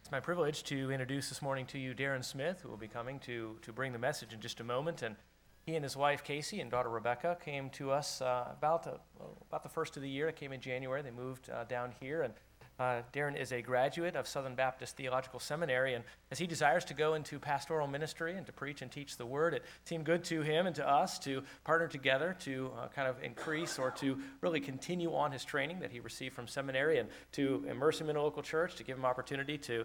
It's my privilege to introduce this morning to you Darren Smith, who will be coming to bring the message in just a moment. And he and his wife Casey and daughter Rebecca came to us about the first of the year. It came in January. They moved down here, and Darren is a graduate of Southern Baptist Theological Seminary, and as he desires to go into pastoral ministry and to preach and teach the Word, it seemed good to him and to us to partner together to kind of increase or to really continue on his training that he received from seminary and to immerse him in a local church, to give him opportunity to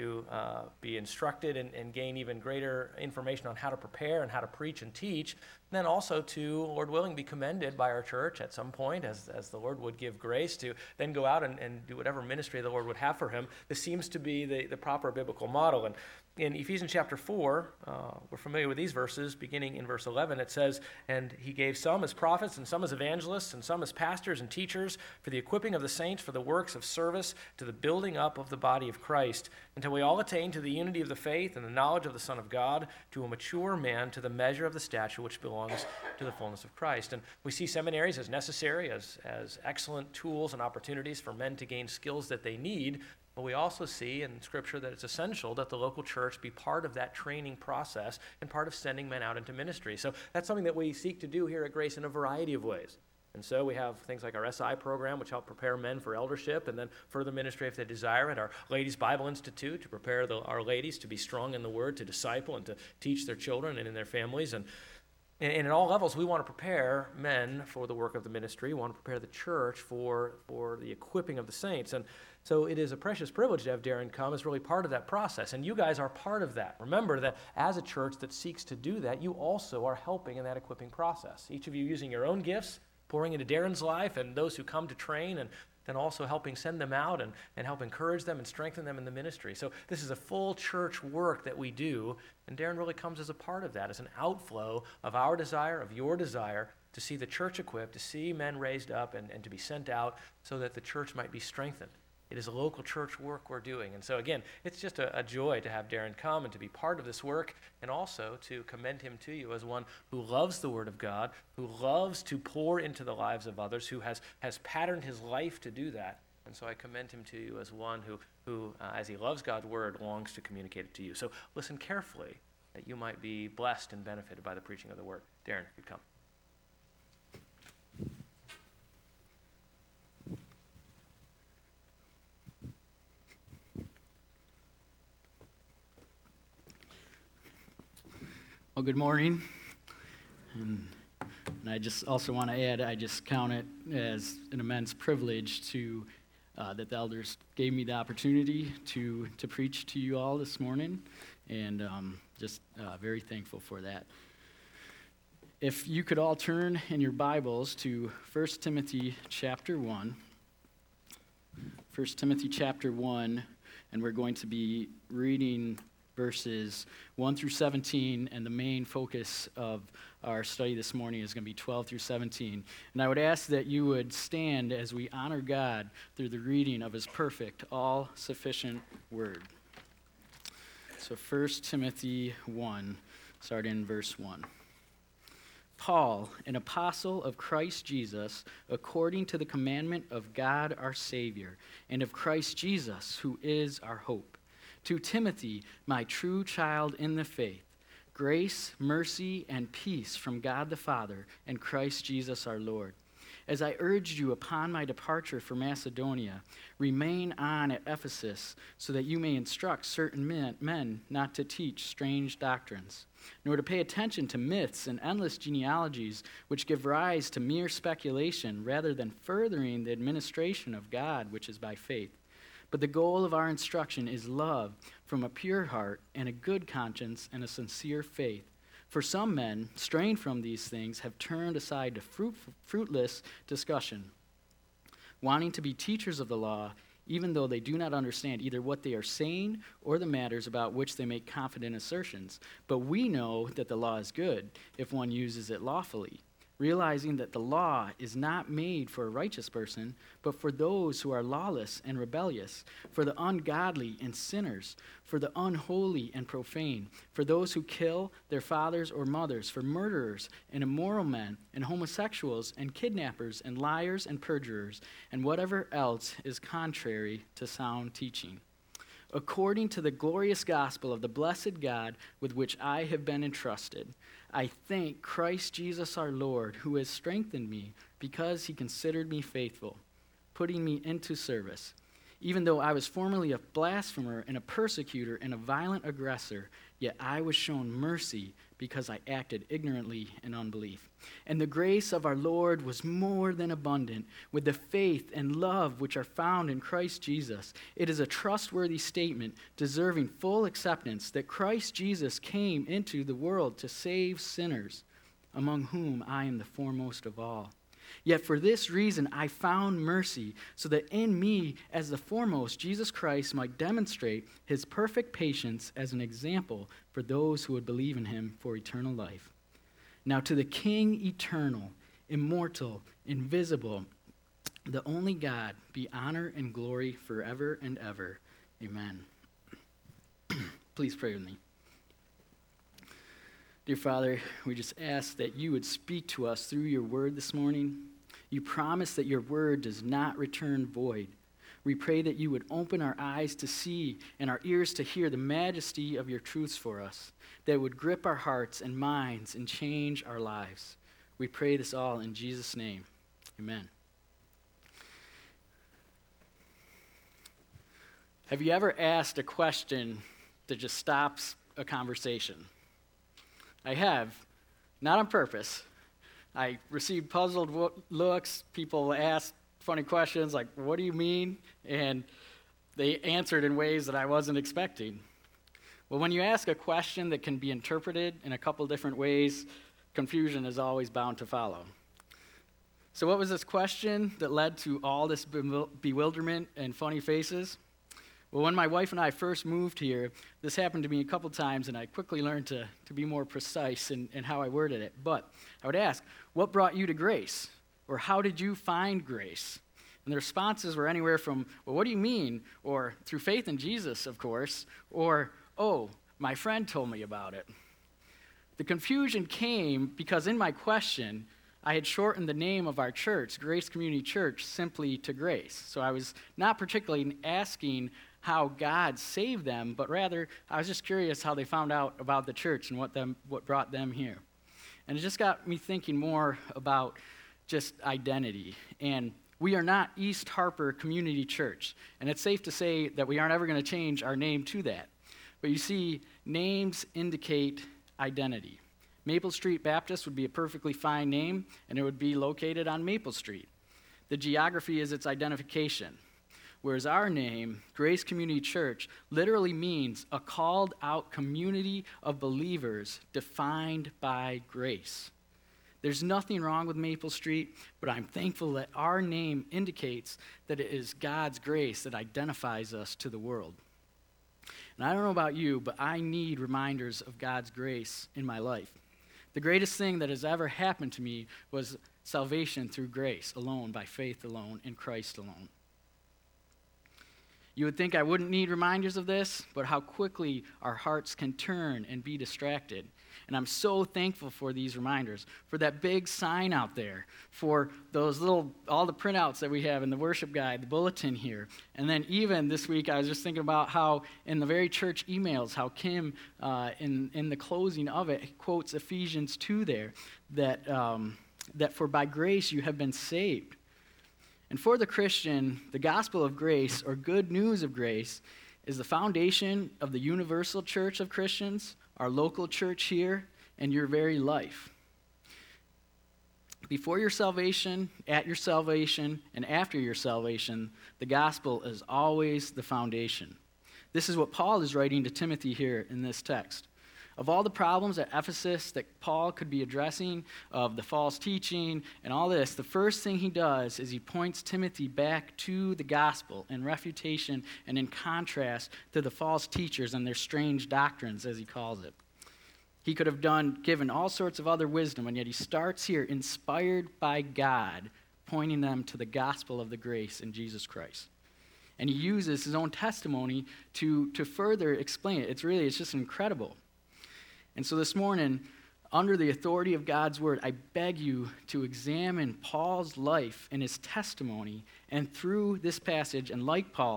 be instructed and gain even greater information on how to prepare and how to preach and teach. And then also to, Lord willing, be commended by our church at some point as the Lord would give grace to then go out and do whatever ministry the Lord would have for him. This seems to be the proper biblical model. And in Ephesians chapter 4, we're familiar with these verses. Beginning in verse 11, it says, "And he gave some as prophets, and some as evangelists, and some as pastors and teachers, for the equipping of the saints, for the works of service, to the building up of the body of Christ, until we all attain to the unity of the faith and the knowledge of the Son of God, to a mature man, to the measure of the stature which belongs to the fullness of Christ." And we see seminaries as necessary, as excellent tools and opportunities for men to gain skills that they need. But we also see in Scripture that it's essential that the local church be part of that training process and part of sending men out into ministry. So that's something that we seek to do here at Grace in a variety of ways. And so we have things like our SI program, which help prepare men for eldership and then further ministry if they desire it. Our Ladies Bible Institute to prepare our ladies to be strong in the Word, to disciple and to teach their children and in their families. And at all levels, we want to prepare men for the work of the ministry. We want to prepare the church for the equipping of the saints. And so it is a precious privilege to have Darren come as really part of that process. And you guys are part of that. Remember that as a church that seeks to do that, you also are helping in that equipping process. Each of you using your own gifts, pouring into Darren's life and those who come to train, and then also helping send them out and help encourage them and strengthen them in the ministry. So this is a full church work that we do, and Darren really comes as a part of that, as an outflow of our desire, of your desire, to see the church equipped, to see men raised up and to be sent out so that the church might be strengthened. It is a local church work we're doing. And so again, it's just a joy to have Darren come and to be part of this work, and also to commend him to you as one who loves the Word of God, who loves to pour into the lives of others, who has patterned his life to do that. And so I commend him to you as one who as he loves God's Word, longs to communicate it to you. So listen carefully that you might be blessed and benefited by the preaching of the Word. Darren, you come. Well, good morning, and I just also want to add, I just count it as an immense privilege to that the elders gave me the opportunity to preach to you all this morning, and just very thankful for that. If you could all turn in your Bibles to 1 Timothy chapter 1, 1 Timothy chapter 1, and we're going to be reading verses 1 through 17, and the main focus of our study this morning is going to be 12 through 17. And I would ask that you would stand as we honor God through the reading of His perfect, all-sufficient Word. So 1 Timothy 1, starting in verse 1. Paul, an apostle of Christ Jesus, according to the commandment of God our Savior, and of Christ Jesus, who is our hope. To Timothy, my true child in the faith, grace, mercy, and peace from God the Father and Christ Jesus our Lord. As I urged you upon my departure for Macedonia, remain on at Ephesus so that you may instruct certain men not to teach strange doctrines, nor to pay attention to myths and endless genealogies which give rise to mere speculation rather than furthering the administration of God which is by faith. But the goal of our instruction is love from a pure heart and a good conscience and a sincere faith. For some men, straying from these things, have turned aside to fruitless discussion, wanting to be teachers of the law, even though they do not understand either what they are saying or the matters about which they make confident assertions. But we know that the law is good if one uses it lawfully, realizing that the law is not made for a righteous person, but for those who are lawless and rebellious, for the ungodly and sinners, for the unholy and profane, for those who kill their fathers or mothers, for murderers and immoral men and homosexuals and kidnappers and liars and perjurers, and whatever else is contrary to sound teaching. according to the glorious gospel of the blessed God with which I have been entrusted. I thank Christ Jesus our Lord, who has strengthened me because he considered me faithful, putting me into service. Even though I was formerly a blasphemer and a persecutor and a violent aggressor, yet I was shown mercy because I acted ignorantly in unbelief. And the grace of our Lord was more than abundant with the faith and love which are found in Christ Jesus. It is a trustworthy statement deserving full acceptance that Christ Jesus came into the world to save sinners, among whom I am the foremost of all. Yet for this reason I found mercy, so that in me, as the foremost, Jesus Christ might demonstrate his perfect patience as an example for those who would believe in him for eternal life. Now to the King eternal, immortal, invisible, the only God, be honor and glory forever and ever. Amen. Please pray with me. Dear Father, we just ask that you would speak to us through your word this morning. You promise that your word does not return void. We pray that you would open our eyes to see and our ears to hear the majesty of your truths for us, that would grip our hearts and minds and change our lives. We pray this all in Jesus' name. Amen. Have you ever asked a question that just stops a conversation? I have, not on purpose. I received puzzled looks. People asked funny questions like, what do you mean? And they answered in ways that I wasn't expecting. Well, when you ask a question that can be interpreted in a couple different ways, confusion is always bound to follow. So what was this question that led to all this bewilderment and funny faces? Well, when my wife and I first moved here, this happened to me a couple times, and I quickly learned to be more precise in how I worded it. But I would ask, what brought you to grace? Or how did you find grace? And the responses were anywhere from, well, what do you mean? Or through faith in Jesus, of course. Or, oh, my friend told me about it. The confusion came because in my question, I had shortened the name of our church, Grace Community Church, simply to Grace. So I was not particularly asking how God saved them, but rather I was just curious how they found out about the church and what brought them here. And it just got me thinking more about just identity. And we are not East Harper Community Church, and it's safe to say that we aren't ever going to change our name to that. But you see, names indicate identity. Maple Street Baptist would be a perfectly fine name, and it would be located on Maple Street. The geography is its identification. Whereas our name, Grace Community Church, literally means a called out community of believers defined by grace. There's nothing wrong with Maple Street, but I'm thankful that our name indicates that it is God's grace that identifies us to the world. And I don't know about you, but I need reminders of God's grace in my life. The greatest thing that has ever happened to me was salvation through grace alone, by faith alone, in Christ alone. You would think I wouldn't need reminders of this, but how quickly our hearts can turn and be distracted. And I'm so thankful for these reminders, for that big sign out there, for those all the printouts that we have in the worship guide, the bulletin here. And then even this week, I was just thinking about how in the very church emails, how Kim, in the closing of it, quotes Ephesians 2 there, that for by grace you have been saved. And for the Christian, the gospel of grace, or good news of grace, is the foundation of the universal church of Christians, our local church here, and your very life. Before your salvation, at your salvation, and after your salvation, the gospel is always the foundation. This is what Paul is writing to Timothy here in this text. Of all the problems at Ephesus that Paul could be addressing, of the false teaching and all this, the first thing he does is he points Timothy back to the gospel in refutation and in contrast to the false teachers and their strange doctrines, as he calls it. He could have given all sorts of other wisdom, and yet he starts here, inspired by God, pointing them to the gospel of the grace in Jesus Christ. And he uses his own testimony to further explain it. It's just incredible. And so this morning, under the authority of God's word, I beg you to examine Paul's life and his testimony, and through this passage, and like Paul,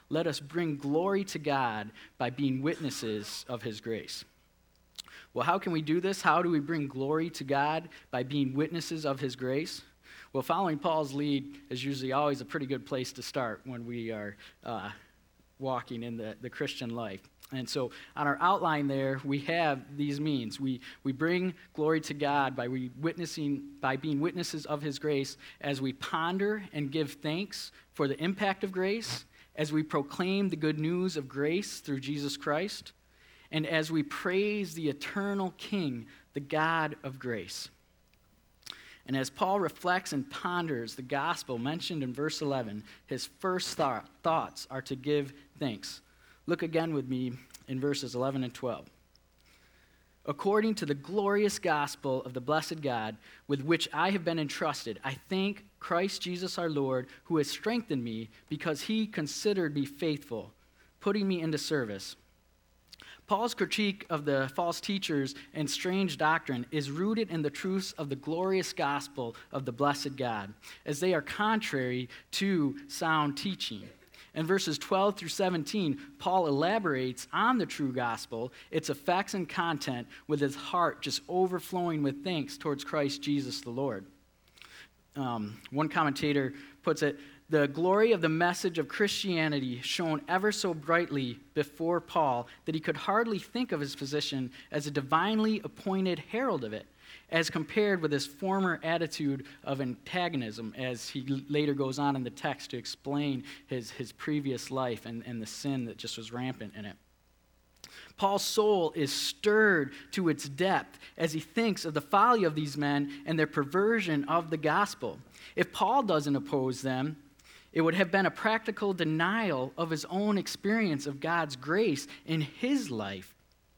let us bring glory to God by being witnesses of his grace. Well, how can we do this? How do we bring glory to God by being witnesses of his grace? Well, following Paul's lead is usually always a pretty good place to start when we are walking in the Christian life. And so on our outline there, we have these means. We bring glory to God by being witnesses of his grace as we ponder and give thanks for the impact of grace, as we proclaim the good news of grace through Jesus Christ, and as we praise the eternal King, the God of grace. And as Paul reflects and ponders the gospel mentioned in verse 11, his first thoughts are to give thanks. Look again with me in verses 11 and 12. According to the glorious gospel of the blessed God, with which I have been entrusted, I thank Christ Jesus our Lord, who has strengthened me because he considered me faithful, putting me into service. Paul's critique of the false teachers and strange doctrine is rooted in the truths of the glorious gospel of the blessed God, as they are contrary to sound teaching. In verses 12 through 17, Paul elaborates on the true gospel, its effects and content, with his heart just overflowing with thanks towards Christ Jesus the Lord. One commentator puts it, the glory of the message of Christianity shone ever so brightly before Paul that he could hardly think of his position as a divinely appointed herald of it, as compared with his former attitude of antagonism, as he later goes on in the text to explain his previous life and the sin that just was rampant in it. Paul's soul is stirred to its depth as he thinks of the folly of these men and their perversion of the gospel. If Paul doesn't oppose them, it would have been a practical denial of his own experience of God's grace in his life.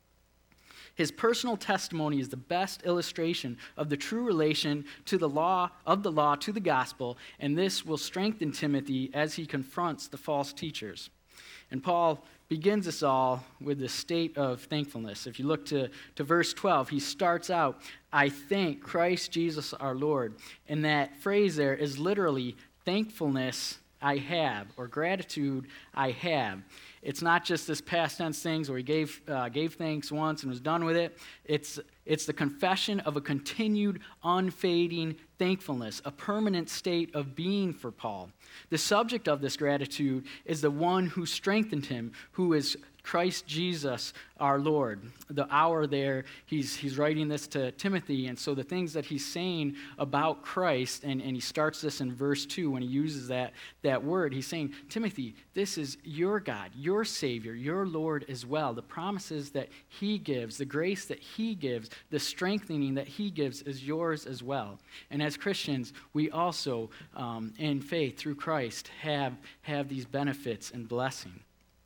His personal testimony is the best illustration of the true relation to the law to the gospel, and this will strengthen Timothy as he confronts the false teachers. And Paul begins us all with the state of thankfulness. If you look to verse 12, he starts out, I thank Christ Jesus our Lord. And that phrase there is literally thankfulness I have, or gratitude I have. It's not just this past tense things where he gave thanks once and was done with it. It's the confession of a continued, unfading thankfulness, a permanent state of being for Paul. The subject of this gratitude is the one who strengthened him, who is Christ Jesus our Lord. The hour there, he's writing this to Timothy, and so the things that he's saying about Christ, and he starts this in verse 2 when he uses that word, he's saying, Timothy, this is your God, your Savior, your Lord as well. The promises that he gives, the grace that he gives, the strengthening that he gives is yours as well. And as Christians, we also, in faith through Christ, have these benefits and blessing.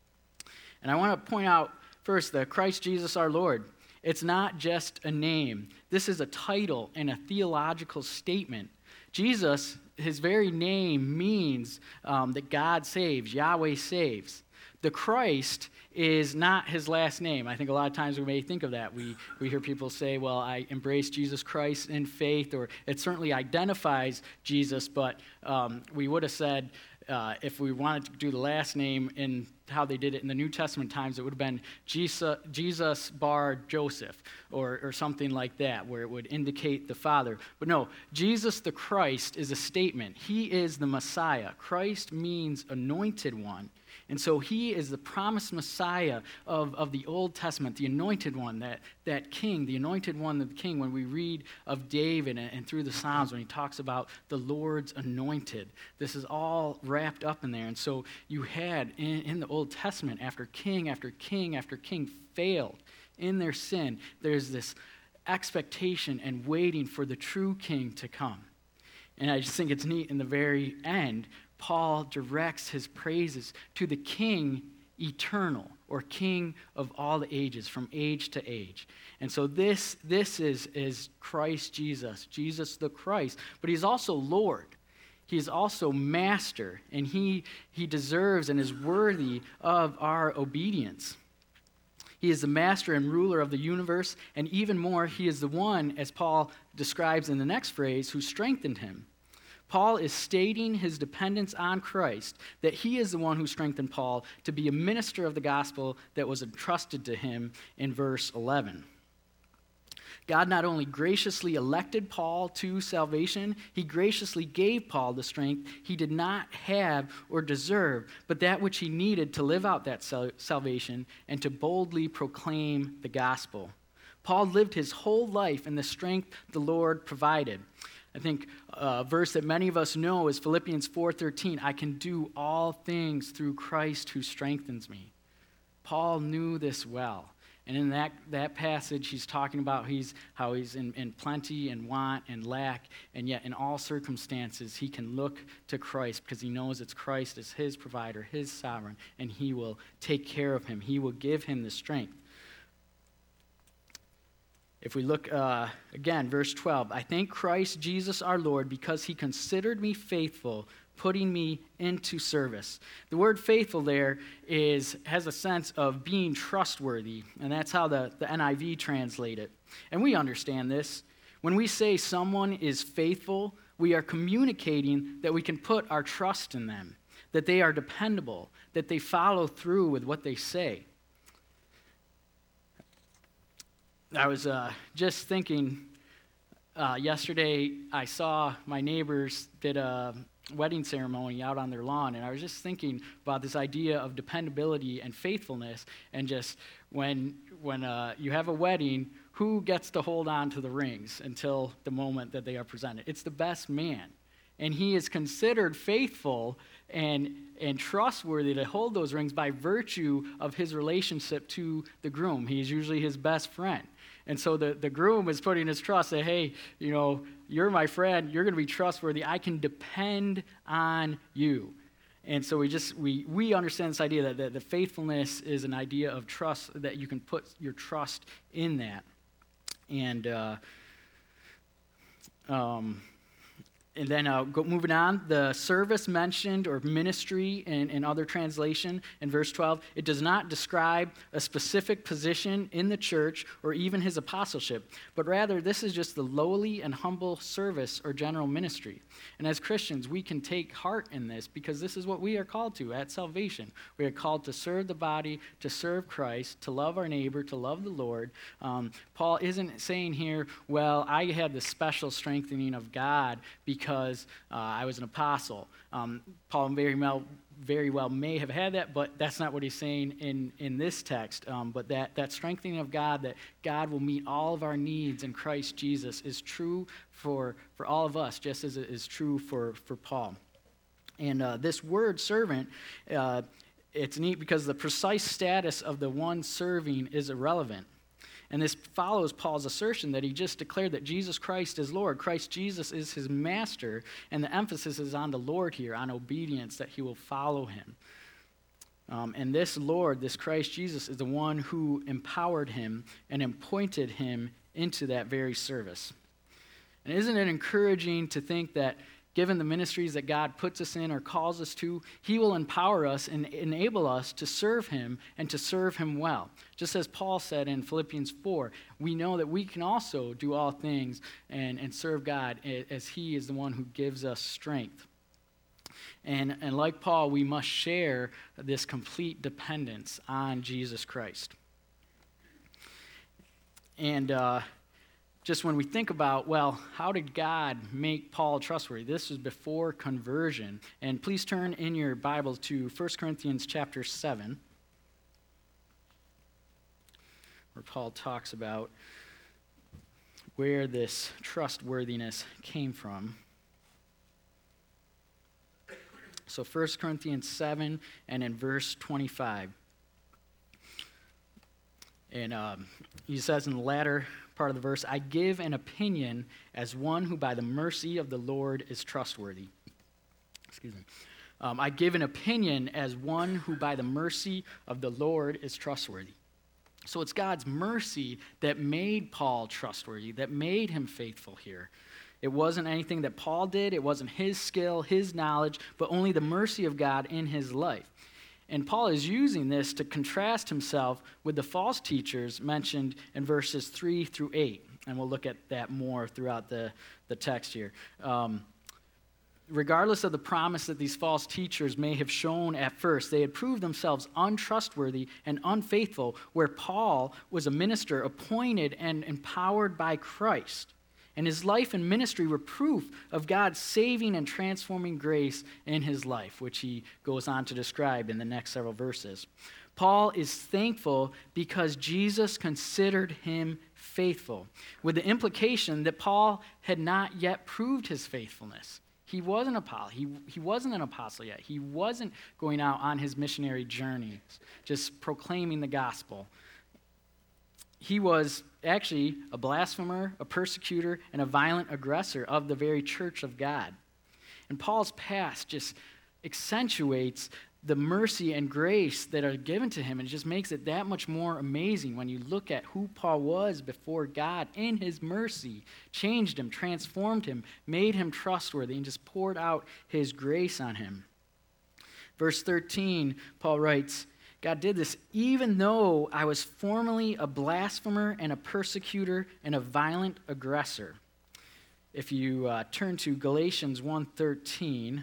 And I want to point out first that Christ Jesus our Lord, it's not just a name. This is a title and a theological statement. Jesus, his very name means that God saves, Yahweh saves. The Christ is not his last name. I think a lot of times we may think of that. We hear people say, well, I embrace Jesus Christ in faith, or it certainly identifies Jesus, but we would have said, if we wanted to do the last name in how they did it in the New Testament times, it would have been Jesus bar Joseph, or something like that, where it would indicate the Father. But no, Jesus the Christ is a statement. He is the Messiah. Christ means anointed one. And so he is the promised Messiah of the Old Testament, the anointed one, that king, the anointed one, the king. When we read of David and through the Psalms, when he talks about the Lord's anointed, this is all wrapped up in there. And so you had in the Old Testament, after king after king after king failed in their sin, there's this expectation and waiting for the true king to come. And I just think it's neat in the very end, Paul directs his praises to the King eternal, or King of all the ages, from age to age. And so this is Christ Jesus, Jesus the Christ, but he's also Lord. He's also Master, and he deserves and is worthy of our obedience. He is the master and ruler of the universe, and even more, he is the one, as Paul describes in the next phrase, who strengthened him. Paul is stating his dependence on Christ, that he is the one who strengthened Paul to be a minister of the gospel that was entrusted to him in verse 11. God not only graciously elected Paul to salvation, he graciously gave Paul the strength he did not have or deserve, but that which he needed to live out that salvation and to boldly proclaim the gospel. Paul lived his whole life in the strength the Lord provided. I think a verse that many of us know is Philippians 4:13. I can do all things through Christ who strengthens me. Paul knew this well. And in that passage, he's talking about how he's in plenty and want and lack, and yet in all circumstances, he can look to Christ because he knows it's Christ as his provider, his sovereign, and he will take care of him. He will give him the strength. If we look again, verse 12, I thank Christ Jesus our Lord because he considered me faithful, putting me into service. The word faithful there has a sense of being trustworthy, and that's how the NIV translate it. And we understand this. When we say someone is faithful, we are communicating that we can put our trust in them, that they are dependable, that they follow through with what they say. I was just thinking yesterday, I saw my neighbors did a wedding ceremony out on their lawn, and I was just thinking about this idea of dependability and faithfulness, and just when you have a wedding, who gets to hold on to the rings until the moment that they are presented? It's the best man, and he is considered faithful and trustworthy to hold those rings by virtue of his relationship to the groom. He is usually his best friend. And so the groom is putting his trust that, hey, you're my friend, you're going to be trustworthy, I can depend on you. And so we understand this idea that the faithfulness is an idea of trust, that you can put your trust in that. And then moving on, the service mentioned, or ministry in other translation in verse 12, it does not describe a specific position in the church or even his apostleship, but rather this is just the lowly and humble service or general ministry. And as Christians, we can take heart in this because this is what we are called to at salvation. We are called to serve the body, to serve Christ, to love our neighbor, to love the Lord. Paul isn't saying here, well, I had the special strengthening of God because I was an apostle. Paul very well may have had that, but that's not what he's saying in this text. But that strengthening of God, that God will meet all of our needs in Christ Jesus, is true for all of us, just as it is true for Paul. And this word servant, it's neat because the precise status of the one serving is irrelevant. And this follows Paul's assertion that he just declared that Jesus Christ is Lord. Christ Jesus is his master, and the emphasis is on the Lord here, on obedience, that he will follow him. And this Lord, this Christ Jesus, is the one who empowered him and appointed him into that very service. And isn't it encouraging to think that given the ministries that God puts us in or calls us to, he will empower us and enable us to serve him and to serve him well. Just as Paul said in Philippians 4, we know that we can also do all things and serve God as he is the one who gives us strength. And like Paul, we must share this complete dependence on Jesus Christ. And just when we think about, well, how did God make Paul trustworthy? This was before conversion. And please turn in your Bibles to 1 Corinthians chapter 7, where Paul talks about where this trustworthiness came from. So 1 Corinthians 7 and in verse 25. And he says in the latter part of the verse, I give an opinion as one who by the mercy of the Lord is trustworthy. Excuse me. I give an opinion as one who by the mercy of the Lord is trustworthy. So it's God's mercy that made Paul trustworthy, that made him faithful here. It wasn't anything that Paul did. It wasn't his skill, his knowledge, but only the mercy of God in his life. And Paul is using this to contrast himself with the false teachers mentioned in verses 3 through 8. And we'll look at that more throughout the text here. regardless of the promise that these false teachers may have shown at first, they had proved themselves untrustworthy and unfaithful, where Paul was a minister appointed and empowered by Christ. And his life and ministry were proof of God's saving and transforming grace in his life, which he goes on to describe in the next several verses. Paul is thankful because Jesus considered him faithful, with the implication that Paul had not yet proved his faithfulness. He wasn't he wasn't an apostle yet. He wasn't going out on his missionary journeys, just proclaiming the gospel. He was actually a blasphemer, a persecutor, and a violent aggressor of the very church of God. And Paul's past just accentuates the mercy and grace that are given to him, and it just makes it that much more amazing when you look at who Paul was before God in his mercy, changed him, transformed him, made him trustworthy, and just poured out his grace on him. Verse 13, Paul writes, God did this even though I was formerly a blasphemer and a persecutor and a violent aggressor. If you turn to Galatians 1:13,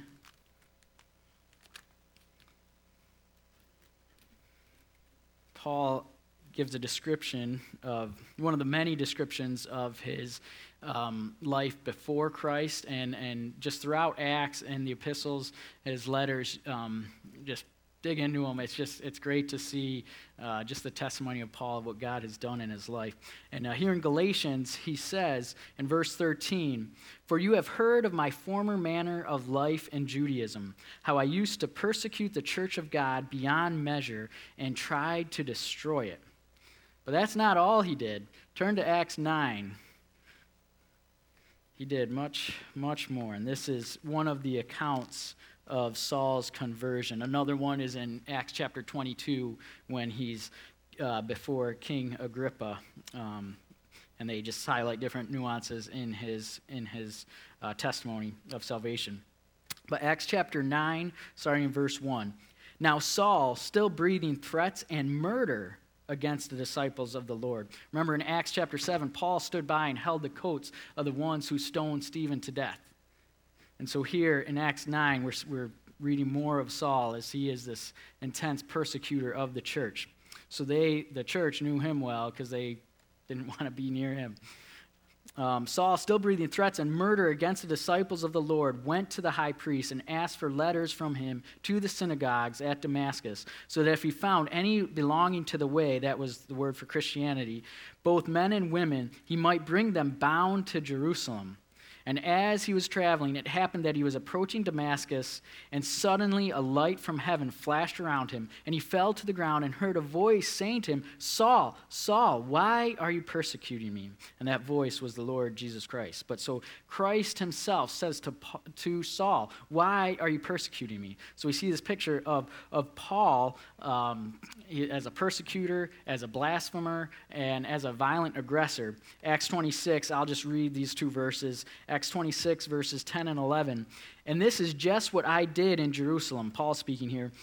Paul gives a description of one of the many descriptions of his life before Christ, and just throughout Acts and the epistles, his letters, just dig into them. It's great to see just the testimony of Paul of what God has done in his life. And here in Galatians, he says in verse 13, "For you have heard of my former manner of life in Judaism, how I used to persecute the church of God beyond measure and tried to destroy it." But that's not all he did. Turn to Acts 9. He did much, much more. And this is one of the accounts of Saul's conversion. Another one is in Acts chapter 22 when he's before King Agrippa, and they just highlight different nuances in his testimony of salvation. But Acts chapter 9, starting in verse 1. "Now Saul, still breathing threats and murder against the disciples of the Lord." Remember in Acts chapter 7, Paul stood by and held the coats of the ones who stoned Stephen to death. And so here in Acts 9, we're reading more of Saul as he is this intense persecutor of the church. So the church knew him well because they didn't want to be near him. Saul, still breathing threats and murder against the disciples of the Lord, went to the high priest and asked for letters from him to the synagogues at Damascus, so that if he found any belonging to the way, that was the word for Christianity, both men and women, he might bring them bound to Jerusalem. And as he was traveling, it happened that he was approaching Damascus, and suddenly a light from heaven flashed around him, and he fell to the ground and heard a voice saying to him, "Saul, Saul, why are you persecuting me?" And that voice was the Lord Jesus Christ. But so Christ himself says to Saul, "Why are you persecuting me?" So we see this picture of Paul as a persecutor, as a blasphemer, and as a violent aggressor. Acts 26, I'll just read these two verses. Acts 26, verses 10 and 11. "And this is just what I did in Jerusalem," Paul speaking here,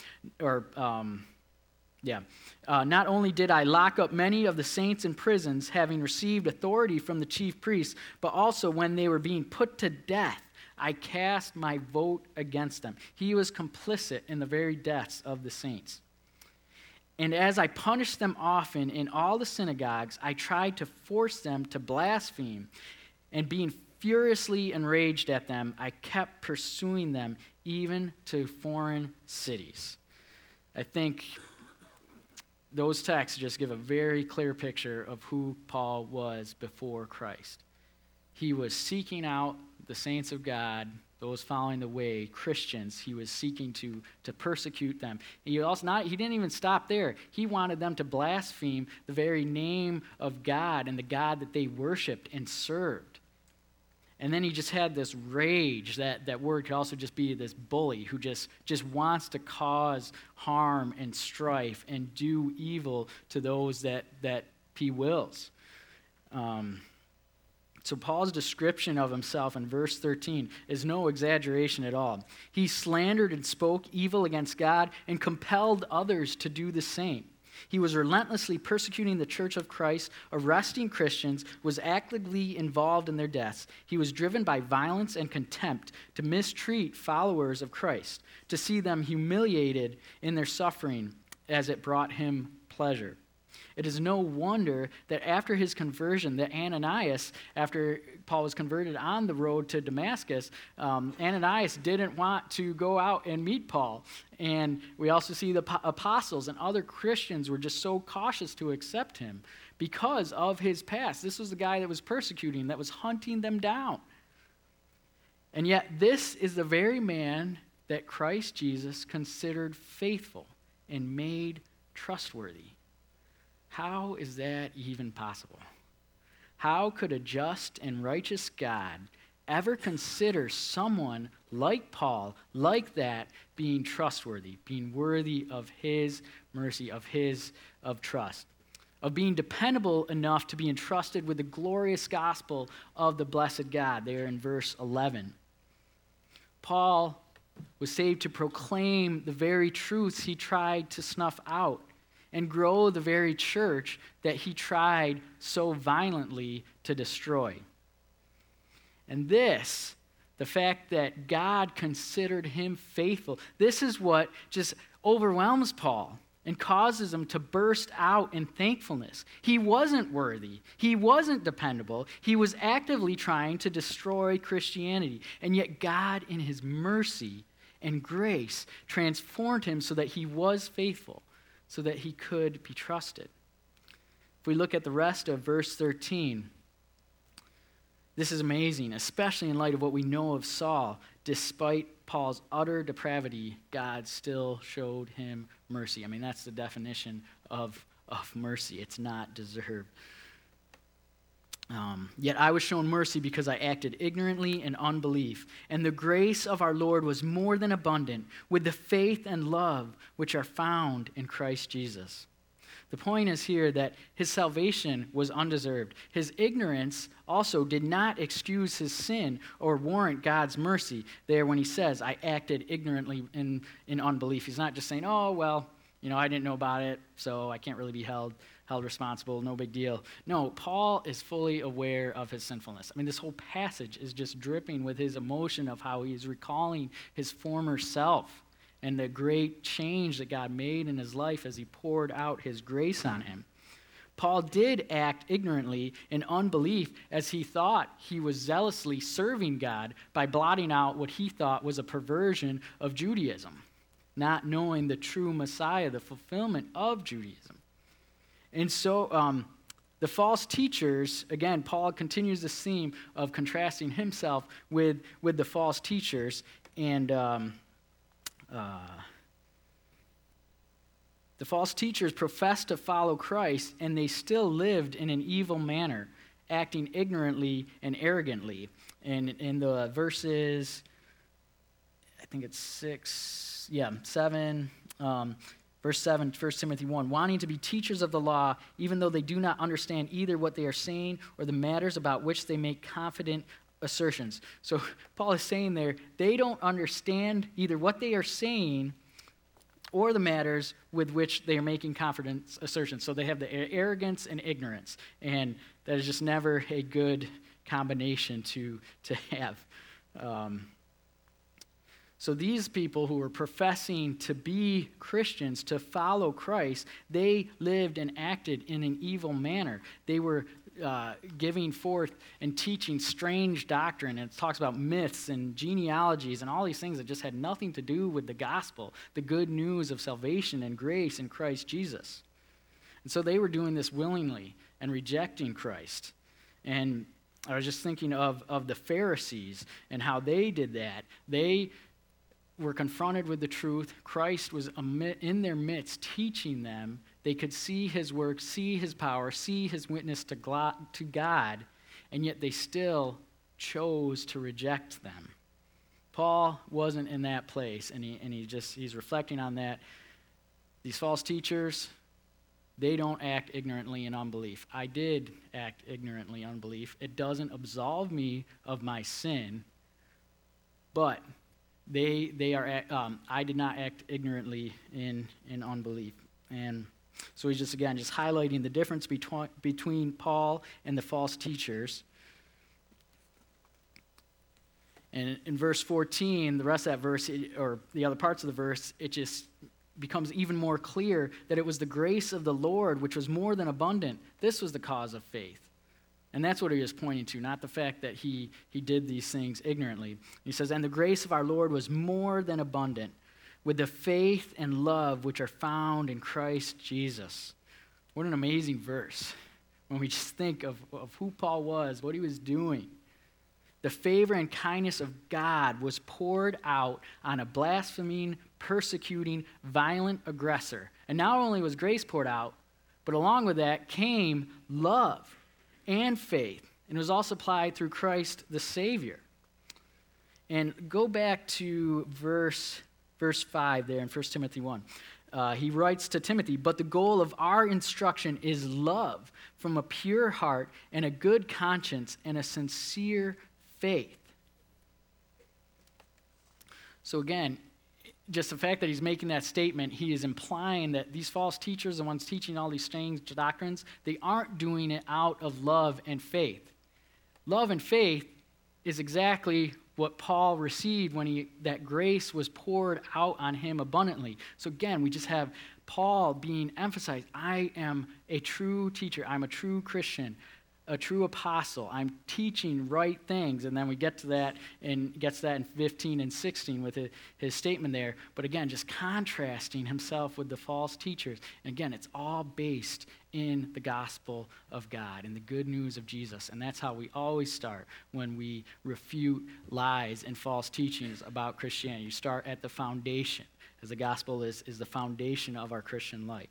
"not only did I lock up many of the saints in prisons, having received authority from the chief priests, but also when they were being put to death, I cast my vote against them." He was complicit in the very deaths of the saints. "And as I punished them often in all the synagogues, I tried to force them to blaspheme, and being furiously enraged at them, I kept pursuing them even to foreign cities." I think those texts just give a very clear picture of who Paul was before Christ. He was seeking out the saints of God, those following the way, Christians. He was seeking to persecute them. He didn't even stop there. He wanted them to blaspheme the very name of God and the God that they worshiped and served. And then he just had this rage. That word could also just be this bully who just wants to cause harm and strife and do evil to those that he wills. So Paul's description of himself in verse 13 is no exaggeration at all. He slandered and spoke evil against God and compelled others to do the same. He was relentlessly persecuting the church of Christ, arresting Christians, was actively involved in their deaths. He was driven by violence and contempt to mistreat followers of Christ, to see them humiliated in their suffering as it brought him pleasure. It is no wonder that after his conversion, that Ananias, after Paul was converted on the road to Damascus, Ananias didn't want to go out and meet Paul. And we also see the apostles and other Christians were just so cautious to accept him because of his past. This was the guy that was persecuting, that was hunting them down. And yet this is the very man that Christ Jesus considered faithful and made trustworthy. How is that even possible? How could a just and righteous God ever consider someone like Paul, like that, being trustworthy, being worthy of his mercy, of trust, of being dependable enough to be entrusted with the glorious gospel of the blessed God, there in verse 11? Paul was saved to proclaim the very truths he tried to snuff out and grow the very church that he tried so violently to destroy. And this, the fact that God considered him faithful, this is what just overwhelms Paul and causes him to burst out in thankfulness. He wasn't worthy. He wasn't dependable. He was actively trying to destroy Christianity. And yet God, in his mercy and grace, transformed him so that he was faithful, so that he could be trusted. If we look at the rest of verse 13, this is amazing, especially in light of what we know of Saul. Despite Paul's utter depravity, God still showed him mercy. I mean, that's the definition of mercy. It's not deserved. Yet I was shown mercy because I acted ignorantly in unbelief. And the grace of our Lord was more than abundant with the faith and love which are found in Christ Jesus. The point is here that his salvation was undeserved. His ignorance also did not excuse his sin or warrant God's mercy there when he says, I acted ignorantly in unbelief. He's not just saying, oh, well, I didn't know about it, so I can't really be held responsible, no big deal. No, Paul is fully aware of his sinfulness. I mean, this whole passage is just dripping with his emotion of how he is recalling his former self and the great change that God made in his life as he poured out his grace on him. Paul did act ignorantly in unbelief as he thought he was zealously serving God by blotting out what he thought was a perversion of Judaism, not knowing the true Messiah, the fulfillment of Judaism. And so the false teachers, again, Paul continues this theme of contrasting himself with the false teachers. And the false teachers professed to follow Christ, and they still lived in an evil manner, acting ignorantly and arrogantly. And in the verses, I think it's 7, verse 7, 1 Timothy 1, wanting to be teachers of the law, even though they do not understand either what they are saying or the matters about which they make confident assertions. So Paul is saying there, they don't understand either what they are saying or the matters with which they are making confident assertions. So they have the arrogance and ignorance, and that is just never a good combination to have. So these people who were professing to be Christians, to follow Christ, they lived and acted in an evil manner. They were giving forth and teaching strange doctrine. And it talks about myths and genealogies and all these things that just had nothing to do with the gospel, the good news of salvation and grace in Christ Jesus. And so they were doing this willingly and rejecting Christ. And I was just thinking of the Pharisees and how they did that. They were confronted with the truth. Christ was in their midst teaching them. They could see his work, see his power, see his witness to God, and yet they still chose to reject them. Paul wasn't in that place, and he's reflecting on that. These false teachers, they don't act ignorantly in unbelief. I did act ignorantly in unbelief. It doesn't absolve me of my sin, but I did not act ignorantly in unbelief. And So he's just highlighting the difference between Paul and the false teachers. And in verse 14, the rest of that verse, or the other parts of the verse, it just becomes even more clear that it was the grace of the Lord which was more than abundant. This was the cause of faith. And that's what he is pointing to, not the fact that he did these things ignorantly. He says, and the grace of our Lord was more than abundant with the faith and love which are found in Christ Jesus. What an amazing verse when we just think of who Paul was, what he was doing. The favor and kindness of God was poured out on a blaspheming, persecuting, violent aggressor. And not only was grace poured out, but along with that came love and faith. And it was all supplied through Christ the Savior. And go back to verse 5 there in 1 Timothy 1. He writes to Timothy, but the goal of our instruction is love from a pure heart and a good conscience and a sincere faith. So again, just the fact that he's making that statement, he is implying that these false teachers, the ones teaching all these strange doctrines, they aren't doing it out of love and faith. Love and faith is exactly what Paul received when that grace was poured out on him abundantly. So again, we just have Paul being emphasized. I am a true teacher. I'm a true Christian, a true apostle. I'm teaching right things. And then we get to that and gets that in 15 and 16 with his statement there. But again, just contrasting himself with the false teachers. And again, it's all based in the gospel of God, in the good news of Jesus. And that's how we always start when we refute lies and false teachings about Christianity. You start at the foundation, as the gospel is the foundation of our Christian life.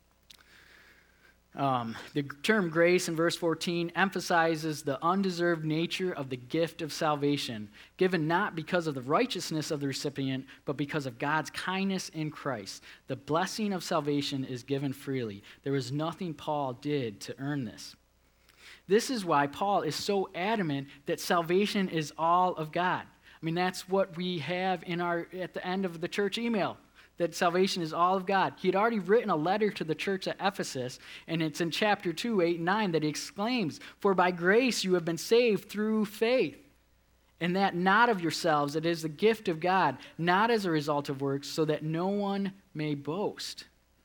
The term grace in verse 14 emphasizes the undeserved nature of the gift of salvation, given not because of the righteousness of the recipient, but because of God's kindness in Christ. The blessing of salvation is given freely. There was nothing Paul did to earn this. This is why Paul is so adamant that salvation is all of God. I mean, that's what we have at the end of the church email, that salvation is all of God. He had already written a letter to the church at Ephesus, and it's in chapter 2, 8 and 9 that he exclaims, for by grace you have been saved through faith, and that not of yourselves, it is the gift of God, not as a result of works, so that no one may boast.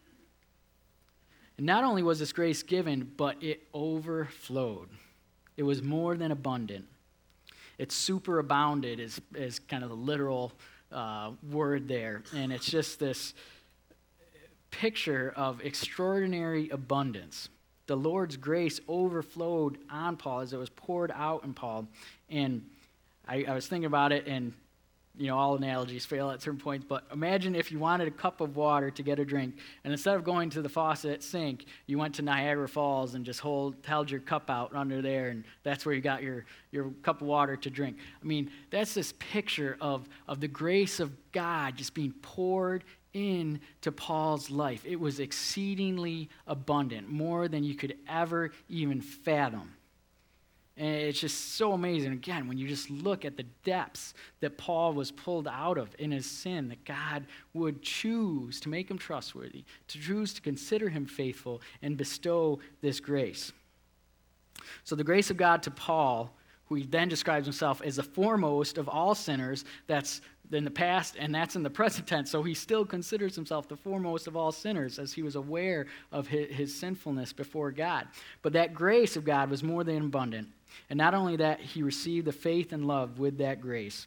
And not only was this grace given, but it overflowed. It was more than abundant. It superabounded is kind of the literal word there, and it's just this picture of extraordinary abundance. The Lord's grace overflowed on Paul as it was poured out in Paul, and I was thinking about it, and all analogies fail at certain points, but imagine if you wanted a cup of water to get a drink, and instead of going to the faucet sink, you went to Niagara Falls and just held your cup out under there, and that's where you got your cup of water to drink. I mean, that's this picture of the grace of God just being poured into Paul's life. It was exceedingly abundant, more than you could ever even fathom. And it's just so amazing, again, when you just look at the depths that Paul was pulled out of in his sin, that God would choose to make him trustworthy, to choose to consider him faithful, and bestow this grace. So the grace of God to Paul, who he then describes himself as the foremost of all sinners, that's in the past and that's in the present tense, so he still considers himself the foremost of all sinners as he was aware of his sinfulness before God. But that grace of God was more than abundant. And not only that, he received the faith and love with that grace.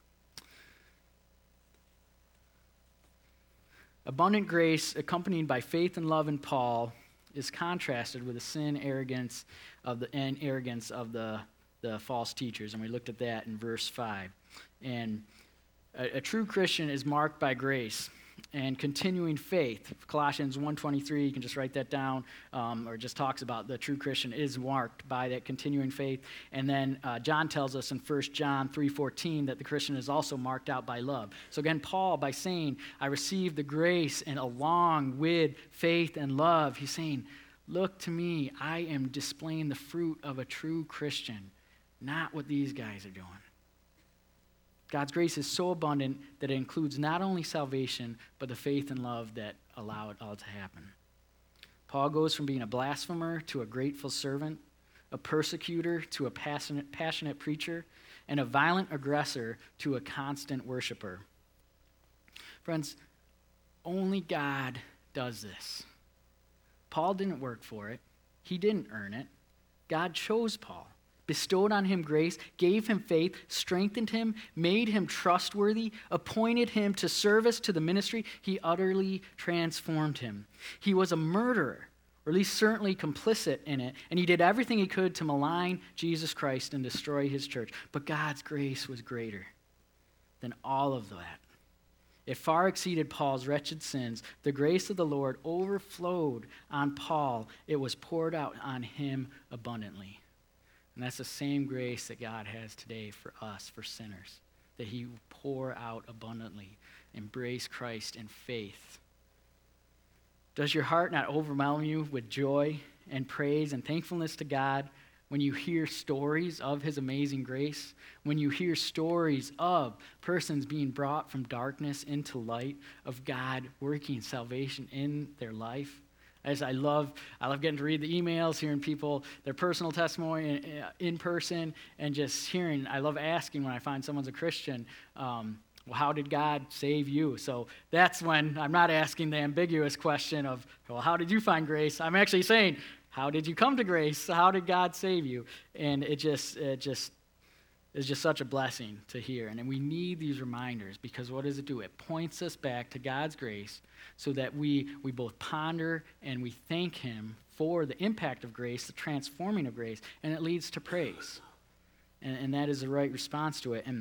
Abundant grace accompanied by faith and love in Paul is contrasted with the sin, arrogance of the false teachers. And we looked at that in verse 5. And a true Christian is marked by grace and continuing faith. Colossians 1:23, you can just write that down, or it just talks about the true Christian is marked by that continuing faith. And then John tells us in 1 John 3:14 that the Christian is also marked out by love. So again, Paul, by saying, I received the grace, and along with faith and love, he's saying, look to me, I am displaying the fruit of a true Christian, not what these guys are doing. God's grace is so abundant that it includes not only salvation, but the faith and love that allow it all to happen. Paul goes from being a blasphemer to a grateful servant, a persecutor to a passionate preacher, and a violent aggressor to a constant worshiper. Friends, only God does this. Paul didn't work for it. He didn't earn it. God chose Paul, bestowed on him grace, gave him faith, strengthened him, made him trustworthy, appointed him to service to the ministry. He utterly transformed him. He was a murderer, or at least certainly complicit in it, and he did everything he could to malign Jesus Christ and destroy his church. But God's grace was greater than all of that. It far exceeded Paul's wretched sins. The grace of the Lord overflowed on Paul. It was poured out on him abundantly. And that's the same grace that God has today for us, for sinners, that he will pour out abundantly. Embrace Christ in faith. Does your heart not overwhelm you with joy and praise and thankfulness to God when you hear stories of his amazing grace, when you hear stories of persons being brought from darkness into light, of God working salvation in their life? As I love getting to read the emails, hearing people, their personal testimony in person, and just hearing, I love asking when I find someone's a Christian, well, how did God save you? So that's when I'm not asking the ambiguous question of, well, how did you find grace? I'm actually saying, how did you come to grace? How did God save you? And it just is just such a blessing to hear. And we need these reminders, because what does it do? It points us back to God's grace so that we both ponder and we thank him for the impact of grace, the transforming of grace, and it leads to praise. And that is the right response to it. And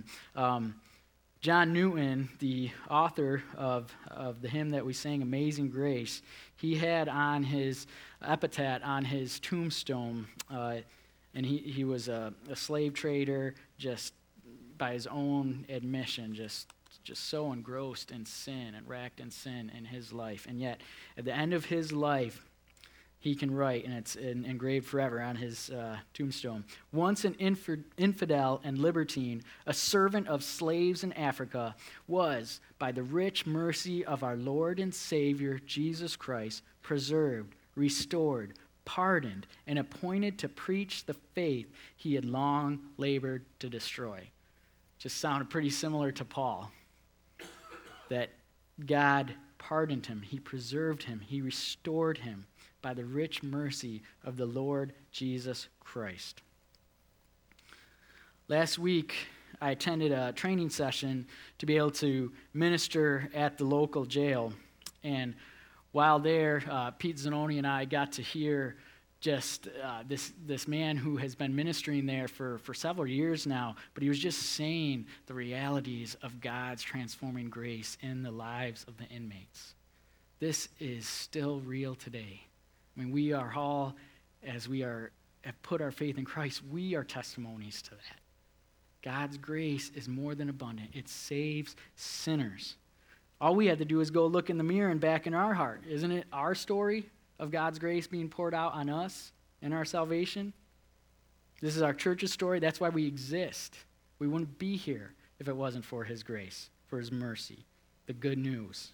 John Newton, the author of the hymn that we sang, Amazing Grace, he had on his epitaph, on his tombstone, and he was a slave trader, just by his own admission, just so engrossed in sin and racked in sin in his life. And yet, at the end of his life, he can write, and it's engraved forever on his tombstone, once an infidel and libertine, a servant of slaves in Africa, was, by the rich mercy of our Lord and Savior, Jesus Christ, preserved, restored, pardoned, and appointed to preach the faith he had long labored to destroy. Just sounded pretty similar to Paul, that God pardoned him, he preserved him, he restored him by the rich mercy of the Lord Jesus Christ. Last week, I attended a training session to be able to minister at the local jail. And while there, Pete Zanoni and I got to hear just this man who has been ministering there for several years now, but he was just saying the realities of God's transforming grace in the lives of the inmates. This is still real today. I mean, we are all, as we have put our faith in Christ, we are testimonies to that. God's grace is more than abundant. It saves sinners. All we have to do is go look in the mirror and back in our heart. Isn't it our story of God's grace being poured out on us and our salvation? This is our church's story. That's why we exist. We wouldn't be here if it wasn't for his grace, for his mercy, the good news.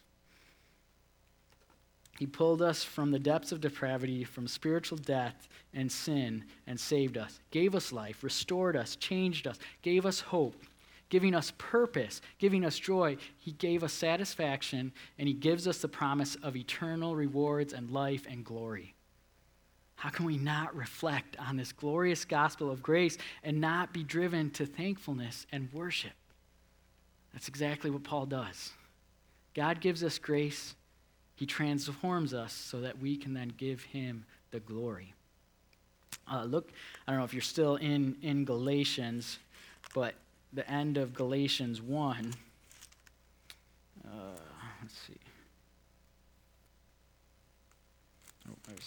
He pulled us from the depths of depravity, from spiritual death and sin, and saved us, gave us life, restored us, changed us, gave us hope, giving us purpose, giving us joy. He gave us satisfaction, and he gives us the promise of eternal rewards and life and glory. How can we not reflect on this glorious gospel of grace and not be driven to thankfulness and worship? That's exactly what Paul does. God gives us grace. He transforms us so that we can then give him the glory. Look, I don't know if you're still in Galatians, but the end of Galatians 1. Let's see. Oh, there's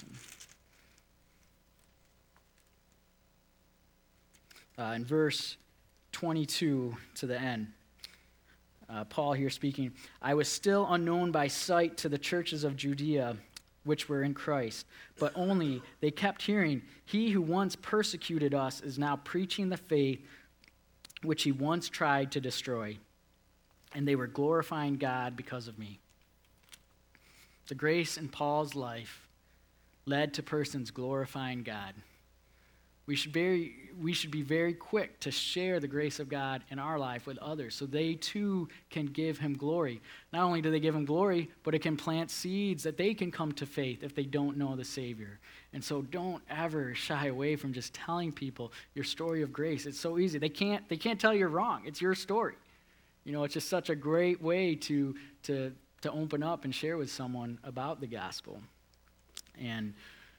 some. In verse 22 to the end. Paul here speaking, I was still unknown by sight to the churches of Judea, which were in Christ, but only they kept hearing, he who once persecuted us is now preaching the faith which he once tried to destroy. And they were glorifying God because of me. The grace in Paul's life led to persons glorifying God. We should be very quick to share the grace of God in our life with others so they too can give him glory. Not only do they give him glory, but it can plant seeds that they can come to faith if they don't know the Savior. And so don't ever shy away from just telling people your story of grace. It's so easy. They can't tell you're wrong. It's your story. It's just such a great way to open up and share with someone about the gospel. And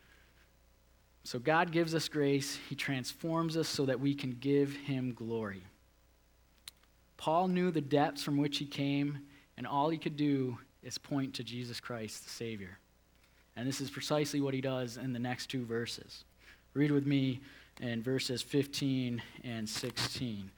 so God gives us grace. He transforms us so that we can give him glory. Paul knew the depths from which he came, and all he could do is point to Jesus Christ, the Savior. And this is precisely what he does in the next two verses. Read with me in verses 15 and 16.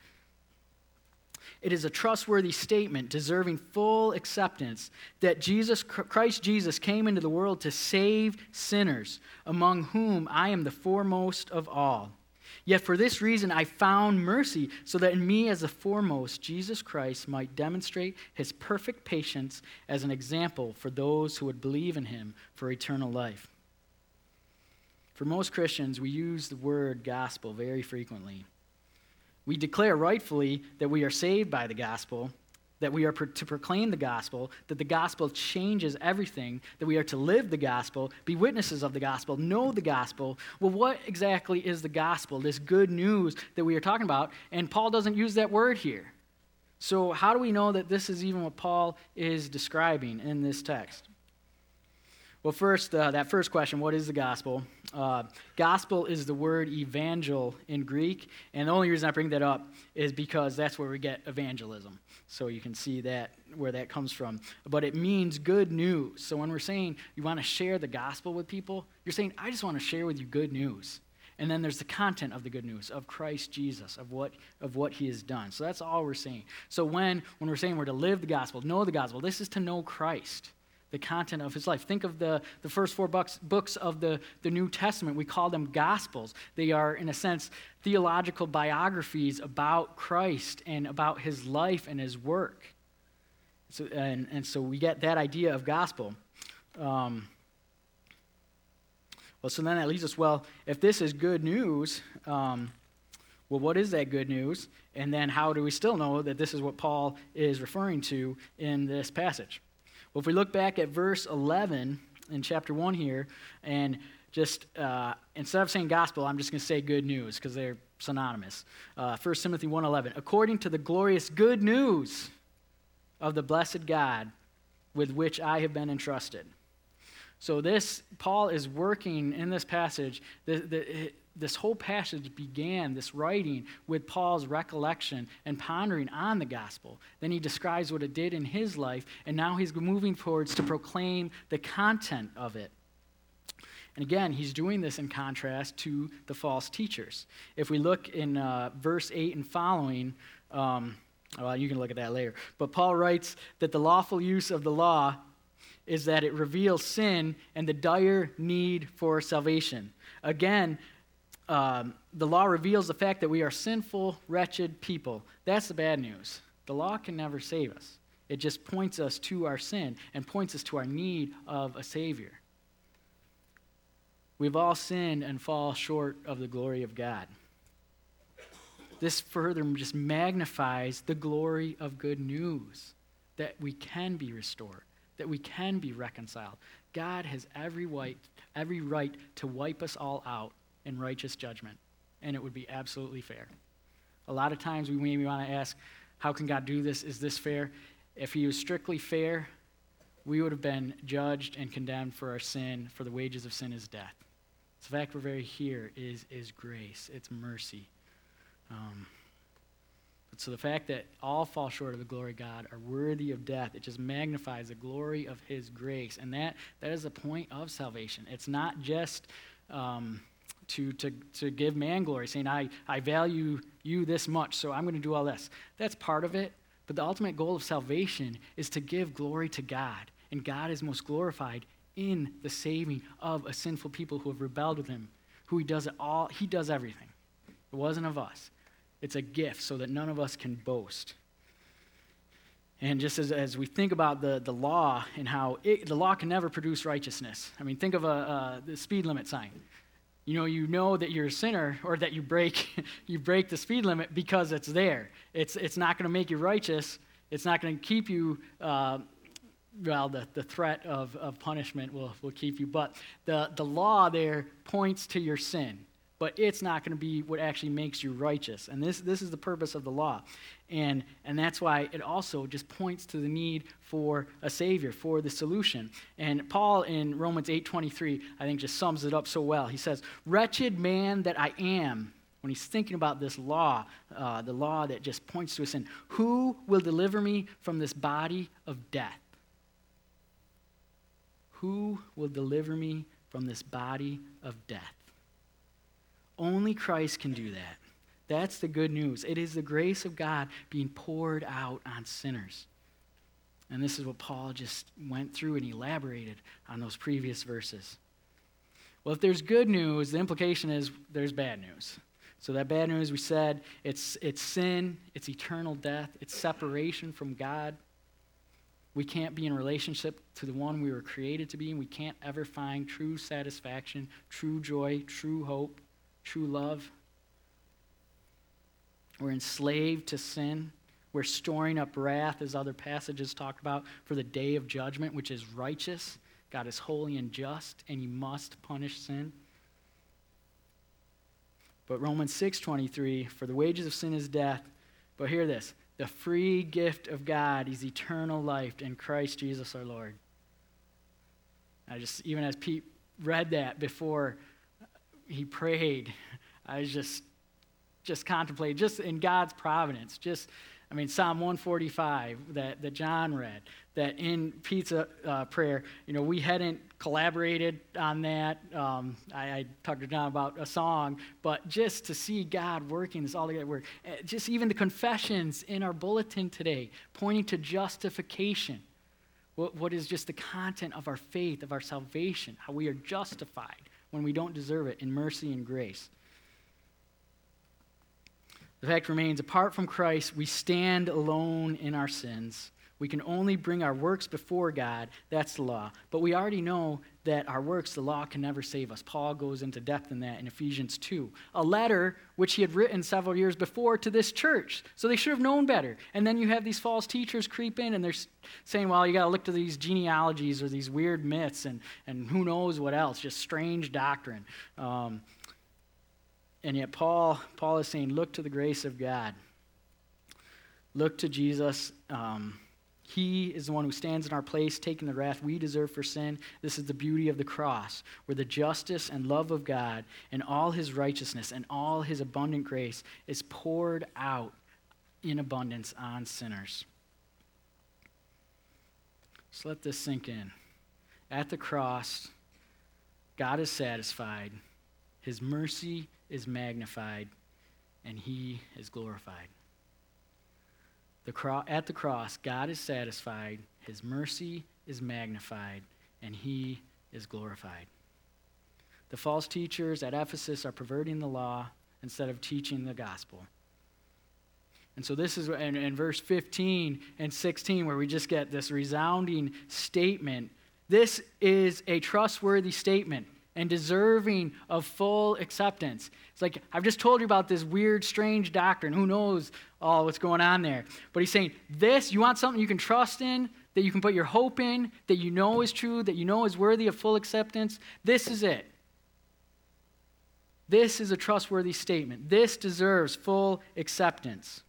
It is a trustworthy statement deserving full acceptance that Christ Jesus came into the world to save sinners, among whom I am the foremost of all. Yet for this reason I found mercy, so that in me as the foremost, Jesus Christ might demonstrate his perfect patience as an example for those who would believe in him for eternal life. For most Christians, we use the word gospel very frequently. We declare rightfully that we are saved by the gospel, that we are to proclaim the gospel, that the gospel changes everything, that we are to live the gospel, be witnesses of the gospel, know the gospel. Well, what exactly is the gospel, this good news that we are talking about? And Paul doesn't use that word here. So how do we know that this is even what Paul is describing in this text? Well, first, that first question, what is the gospel? Gospel is the word evangel in Greek, and the only reason I bring that up is because that's where we get evangelism. So you can see that where that comes from. But it means good news. So when we're saying you want to share the gospel with people, you're saying, I just want to share with you good news. And then there's the content of the good news, of Christ Jesus, of what he has done. So that's all we're saying. So when we're saying we're to live the gospel, know the gospel, this is to know Christ, the content of his life. Think of the first four books of the New Testament. We call them Gospels. They are, in a sense, theological biographies about Christ and about his life and his work. So, and so we get that idea of gospel. So then that leads us, if this is good news, what is that good news? And then how do we still know that this is what Paul is referring to in this passage? Well, if we look back at verse 11 in chapter 1 here, and just instead of saying gospel, I'm just going to say good news because they're synonymous. 1 Timothy 1:11, according to the glorious good news of the blessed God with which I have been entrusted. So Paul is working in this passage. This whole passage began, this writing, with Paul's recollection and pondering on the gospel. Then he describes what it did in his life, and now he's moving towards to proclaim the content of it. And again, he's doing this in contrast to the false teachers. If we look in verse 8 and following, you can look at that later, but Paul writes that the lawful use of the law is that it reveals sin and the dire need for salvation. Again, the law reveals the fact that we are sinful, wretched people. That's the bad news. The law can never save us. It just points us to our sin and points us to our need of a Savior. We've all sinned and fall short of the glory of God. This further just magnifies the glory of good news, that we can be restored, that we can be reconciled. God has every right to wipe us all out in righteous judgment, and it would be absolutely fair. A lot of times we maybe want to ask, how can God do this? Is this fair? If he was strictly fair, we would have been judged and condemned for our sin, for the wages of sin is death. So the fact we're very here is grace, it's mercy. So the fact that all fall short of the glory of God, are worthy of death, it just magnifies the glory of his grace. And that is the point of salvation. It's not just to give man glory, saying, I value you this much, so I'm going to do all this. That's part of it, but the ultimate goal of salvation is to give glory to God. And God is most glorified in the saving of a sinful people who have rebelled with him, who he does it all, he does everything. It wasn't of us. It's a gift so that none of us can boast. And just as we think about the law and how the law can never produce righteousness. I mean, think of the speed limit sign. You know that you're a sinner or that you break the speed limit because it's there. It's not going to make you righteous. It's not going to keep you, the threat of punishment will keep you. But the law there points to your sin. But it's not going to be what actually makes you righteous. And this is the purpose of the law. And that's why it also just points to the need for a Savior, for the solution. And Paul in Romans 8:23, I think, just sums it up so well. He says, "Wretched man that I am," when he's thinking about this law, the law that just points to a sin, "who will deliver me from this body of death?" Who will deliver me from this body of death? Only Christ can do that. That's the good news. It is the grace of God being poured out on sinners. And this is what Paul just went through and elaborated on those previous verses. Well, if there's good news, the implication is there's bad news. So that bad news, we said, it's sin, it's eternal death, it's separation from God. We can't be in relationship to the one we were created to be, and we can't ever find true satisfaction, true joy, true hope, true love. We're enslaved to sin. We're storing up wrath, as other passages talked about, for the day of judgment, which is righteous. God is holy and just, and he must punish sin. But Romans 6:23, "For the wages of sin is death." But hear this, "The free gift of God is eternal life in Christ Jesus our Lord." Even as Pete read that before he prayed, I was just contemplating, just in God's providence, Psalm 145 that John read, that in Pete's prayer, we hadn't collaborated on that. I talked to John about a song, but just to see God working this all together, just even the confessions in our bulletin today, pointing to justification, what is just the content of our faith, of our salvation, how we are justified when we don't deserve it in mercy and grace. The fact remains, apart from Christ, we stand alone in our sins. We can only bring our works before God. That's the law. But we already know that our works, the law, can never save us. Paul goes into depth in that in Ephesians 2. A letter which he had written several years before to this church. So they should have known better. And then you have these false teachers creep in and they're saying, well, you got to look to these genealogies or these weird myths and who knows what else, just strange doctrine. And yet Paul is saying, look to the grace of God. Look to Jesus. He is the one who stands in our place, taking the wrath we deserve for sin. This is the beauty of the cross, where the justice and love of God and all his righteousness and all his abundant grace is poured out in abundance on sinners. So let this sink in. At the cross, God is satisfied, his mercy is magnified, and he is glorified. At the cross, God is satisfied, his mercy is magnified, and he is glorified. The false teachers at Ephesus are perverting the law instead of teaching the gospel. And so this is in verse 15 and 16 where we just get this resounding statement. This is a trustworthy statement and deserving of full acceptance. It's like, I've just told you about this weird, strange doctrine. Who knows all what's going on there? But he's saying, this, you want something you can trust in, that you can put your hope in, that you know is true, that you know is worthy of full acceptance? This is it. This is a trustworthy statement. This deserves full acceptance.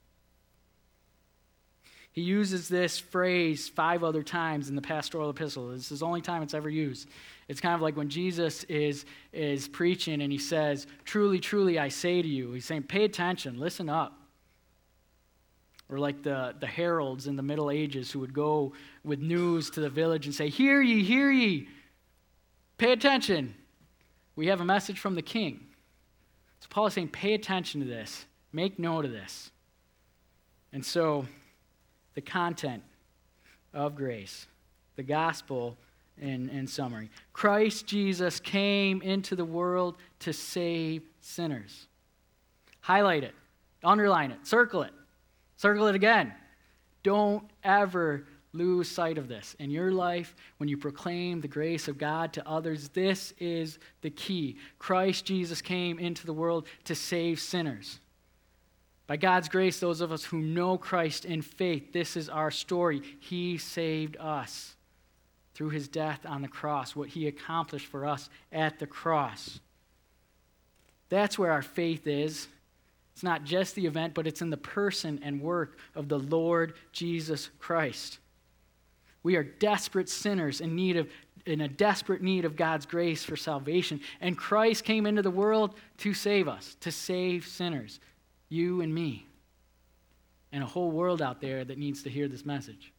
He uses this phrase 5 other times in the pastoral epistle. This is the only time it's ever used. It's kind of like when Jesus is preaching and he says, truly, truly, I say to you. He's saying, pay attention, listen up. Or like the heralds in the Middle Ages who would go with news to the village and say, hear ye, pay attention. We have a message from the king. So Paul is saying, pay attention to this. Make note of this. And so the content of grace, the gospel in summary. Christ Jesus came into the world to save sinners. Highlight it, underline it, circle it again. Don't ever lose sight of this. In your life, when you proclaim the grace of God to others, this is the key. Christ Jesus came into the world to save sinners. By God's grace, those of us who know Christ in faith, this is our story. He saved us through his death on the cross, what he accomplished for us at the cross. That's where our faith is. It's not just the event, but it's in the person and work of the Lord Jesus Christ. We are desperate sinners in a desperate need of God's grace for salvation. And Christ came into the world to save us, to save sinners, you and me, and a whole world out there that needs to hear this message.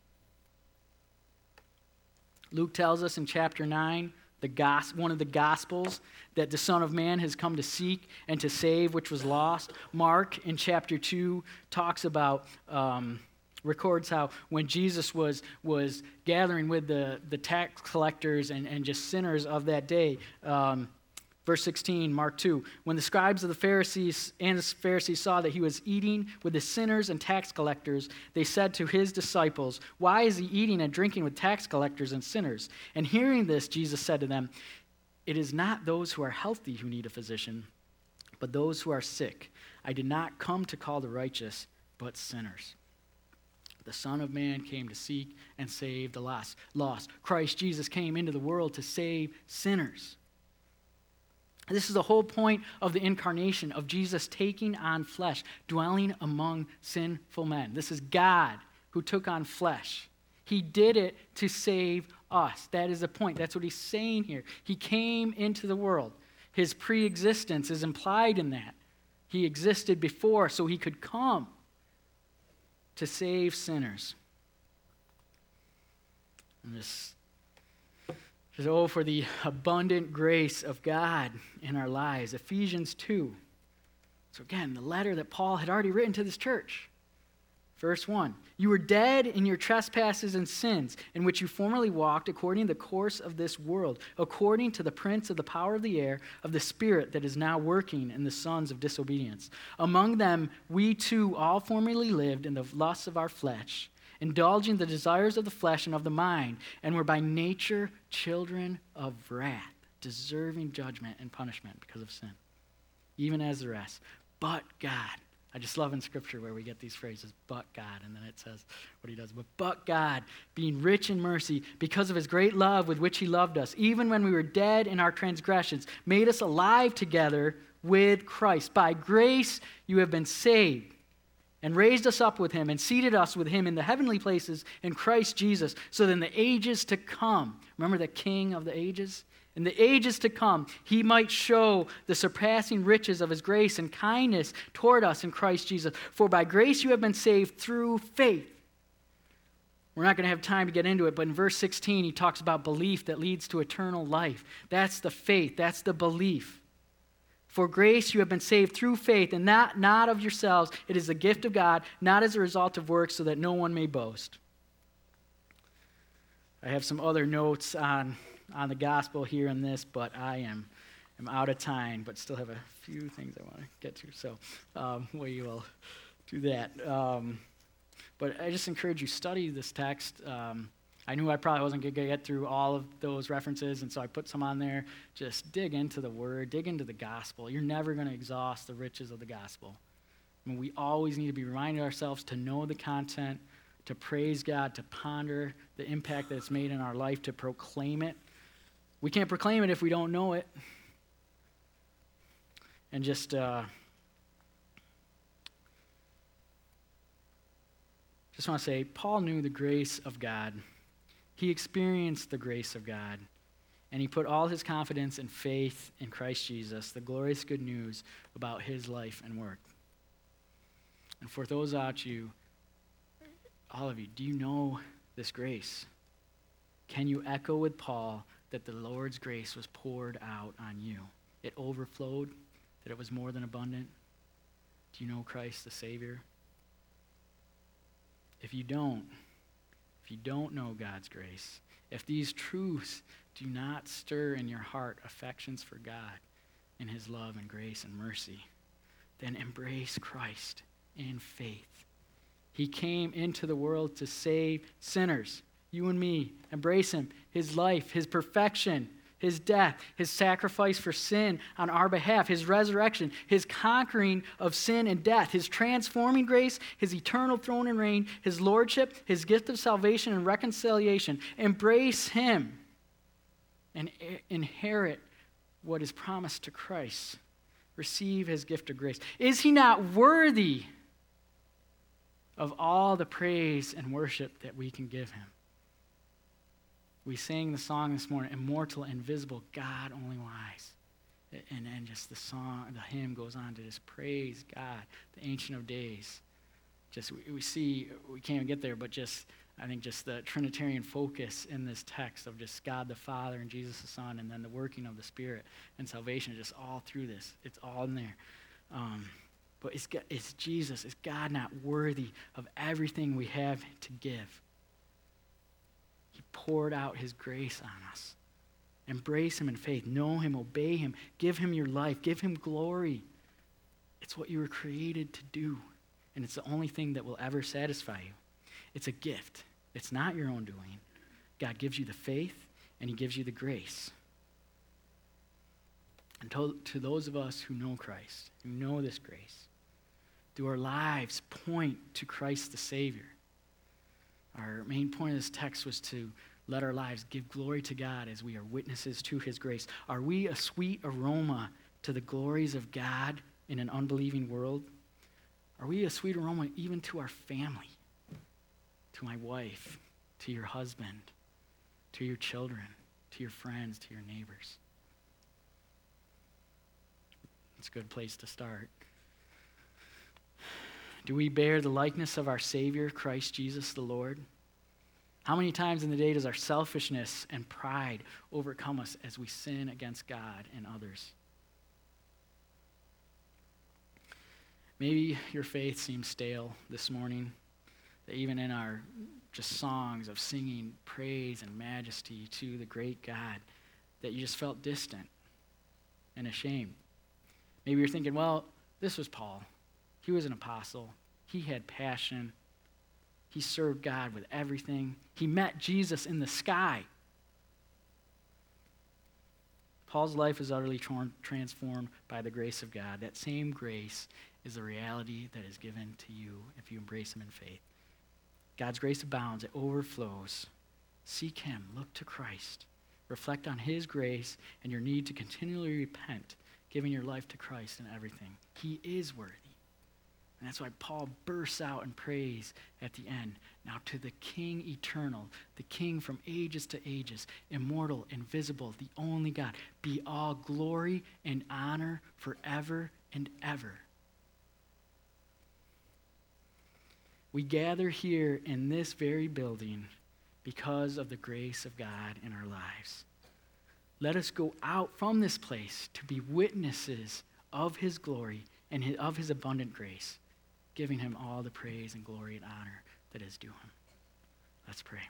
Luke tells us in chapter 9, one of the Gospels, that the Son of Man has come to seek and to save which was lost. Mark, in chapter 2, talks about, records how when Jesus was gathering with the tax collectors and just sinners of that day, verse 16, Mark 2, when the scribes of the Pharisees saw that he was eating with the sinners and tax collectors, they said to his disciples, "Why is he eating and drinking with tax collectors and sinners?" And hearing this, Jesus said to them, "It is not those who are healthy who need a physician, but those who are sick. I did not come to call the righteous, but sinners." The Son of Man came to seek and save the lost. Christ Jesus came into the world to save sinners. This is the whole point of the incarnation, of Jesus taking on flesh, dwelling among sinful men. This is God who took on flesh. He did it to save us. That is the point. That's what he's saying here. He came into the world. His pre-existence is implied in that. He existed before so he could come to save sinners. And this is, oh, for the abundant grace of God in our lives. Ephesians 2. So again, the letter that Paul had already written to this church. Verse 1, "You were dead in your trespasses and sins, in which you formerly walked according to the course of this world, according to the prince of the power of the air, of the spirit that is now working in the sons of disobedience. Among them we too all formerly lived in the lusts of our flesh, indulging the desires of the flesh and of the mind, and were by nature children of wrath, deserving judgment and punishment because of sin, even as the rest. But God," I just love in Scripture where we get these phrases, "but God," and then it says what he does. But God, being rich in mercy, because of his great love with which he loved us, even when we were dead in our transgressions, made us alive together with Christ. By grace you have been saved, and raised us up with him, and seated us with him in the heavenly places in Christ Jesus, so that in the ages to come, remember the King of the ages? In the ages to come, he might show the surpassing riches of his grace and kindness toward us in Christ Jesus. For by grace you have been saved through faith. We're not going to have time to get into it, but in verse 16, he talks about belief that leads to eternal life. That's the faith. That's the belief. For grace you have been saved through faith, and not of yourselves. It is the gift of God, not as a result of works, so that no one may boast. I have some other notes on the gospel here in this, but I am out of time, but still have a few things I want to get to, so we will do that. But I just encourage you, study this text. I knew I probably wasn't going to get through all of those references, and so I put some on there. Just dig into the Word, dig into the gospel. You're never going to exhaust the riches of the gospel. I mean, we always need to be reminding ourselves to know the content, to praise God, to ponder the impact that it's made in our life, to proclaim it. We can't proclaim it if we don't know it. And just want to say, Paul knew the grace of God. He experienced the grace of God. And he put all his confidence and faith in Christ Jesus, the glorious good news about his life and work. And for those out you, all of you, do you know this grace? Can you echo with Paul that the Lord's grace was poured out on you? It overflowed, that it was more than abundant. Do you know Christ the Savior? If you don't know God's grace, if these truths do not stir in your heart affections for God and his love and grace and mercy, then embrace Christ in faith He came into the world to save sinners, you and me. Embrace him, his life, his perfection, his death, his sacrifice for sin on our behalf, his resurrection, his conquering of sin and death, his transforming grace, his eternal throne and reign, his lordship, his gift of salvation and reconciliation. Embrace him and inherit what is promised to Christ. Receive his gift of grace. Is he not worthy of all the praise and worship that we can give him? We sang the song this morning, Immortal, Invisible, God only wise. And then just the song, the hymn goes on to just praise God, the Ancient of Days. Just we see, we can't even get there, but just, I think just the Trinitarian focus in this text of just God the Father and Jesus the Son, and then the working of the Spirit and salvation, just all through this. It's all in there. But it's Jesus, is God not worthy of everything we have to give? He poured out his grace on us. Embrace him in faith. Know him, obey him, give him your life, give him glory. It's what you were created to do, and it's the only thing that will ever satisfy you. It's a gift. It's not your own doing. God gives you the faith, and he gives you the grace. And to those of us who know Christ, who know this grace, do our lives point to Christ the Savior? Our main point of this text was to let our lives give glory to God as we are witnesses to his grace. Are we a sweet aroma to the glories of God in an unbelieving world? Are we a sweet aroma even to our family, to my wife, to your husband, to your children, to your friends, to your neighbors? It's a good place to start. Do we bear the likeness of our Savior, Christ Jesus the Lord? How many times in the day does our selfishness and pride overcome us as we sin against God and others? Maybe your faith seems stale this morning, that even in our just songs of singing praise and majesty to the great God, that you just felt distant and ashamed. Maybe you're thinking, well, this was Paul. He was an apostle. He had passion. He served God with everything. He met Jesus in the sky. Paul's life is utterly transformed by the grace of God. That same grace is the reality that is given to you if you embrace him in faith. God's grace abounds. It overflows. Seek him. Look to Christ. Reflect on his grace and your need to continually repent, giving your life to Christ in everything. He is worthy. And that's why Paul bursts out in praise at the end. Now to the King eternal, the King from ages to ages, immortal, invisible, the only God, be all glory and honor forever and ever. We gather here in this very building because of the grace of God in our lives. Let us go out from this place to be witnesses of his glory and of his abundant grace, giving him all the praise and glory and honor that is due him. Let's pray.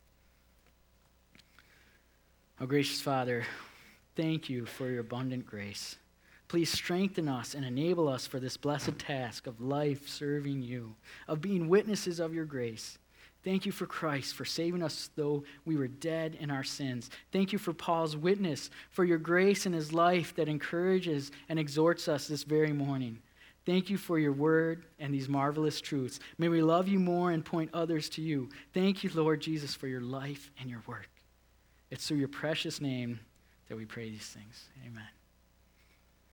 Oh, gracious Father, thank you for your abundant grace. Please strengthen us and enable us for this blessed task of life serving you, of being witnesses of your grace. Thank you for Christ, for saving us though we were dead in our sins. Thank you for Paul's witness, for your grace in his life that encourages and exhorts us this very morning. Thank you for your word and these marvelous truths. May we love you more and point others to you. Thank you, Lord Jesus, for your life and your work. It's through your precious name that we pray these things. Amen.